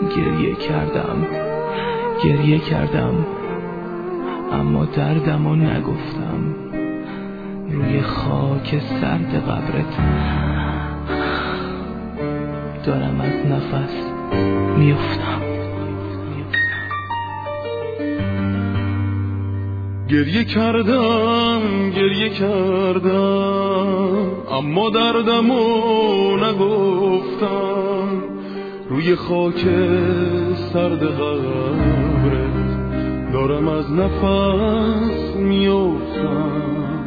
گریه کردم اما دردمو نگفتم. روی خاک سرد قبرت دارم از نفس میافتم. گریه کردم اما دردمو نگفتم. روی خاک سرد قبرت دارم از نفس میافتم.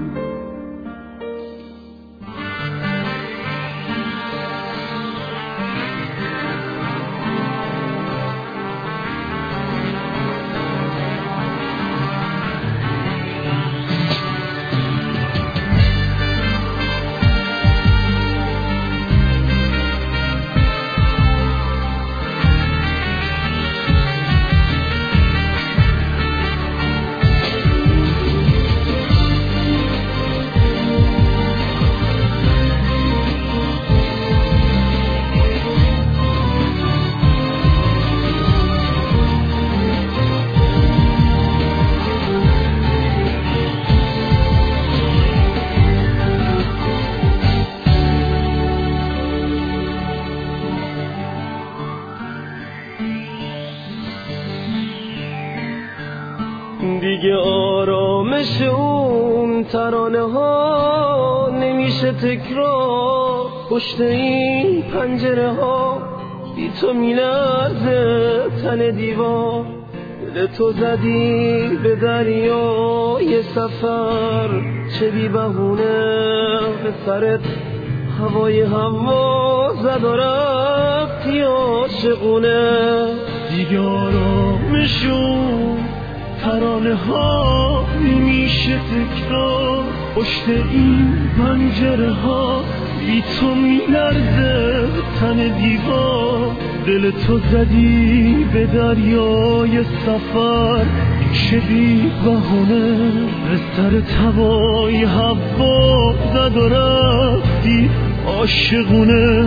دیگه آرامش اون ترانه ها نمیشه تکرار. پشت این پنجره ها بی تو میلرزه تن دیوار. دل تو زدی به دریای سفر، چه بی بهونه به سرت هوای هوا زد و رفتی عاشقونه. دیگه آرامش اون ترانه ها نمیشه تکرار. پشت این پنجره ها بی تو میلرزه تن دیوار. دل تو زدی به دریای سفر، چه بی بهونه به سر هوای هوا زد و رفتی عاشقونه.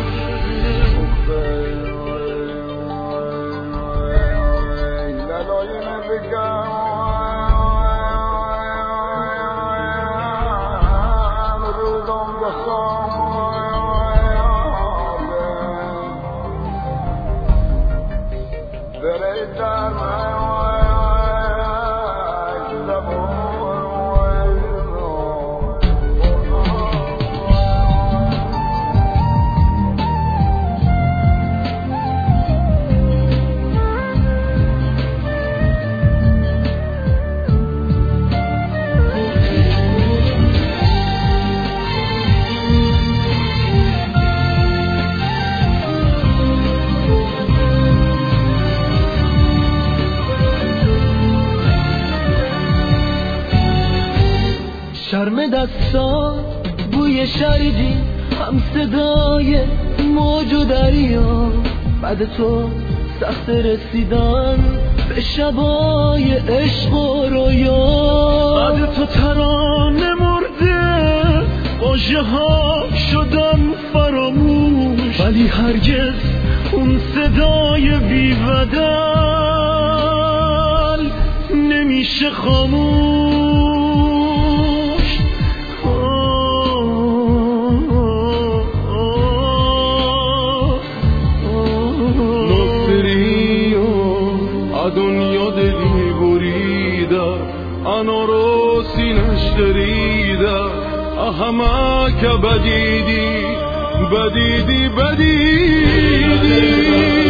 شرم دستات، بوی شرجی، هم صدای موج و دریا. بعد تو سخت رسیدن به شبای عشق و رویا. بعد تو ترانه مرده، واژه ها شدن فراموش، ولی هرگز اون صدای بی بدل نمیشه خاموش. دنیا دلی بریده، انا رو سینش دریده. همه که بدیدی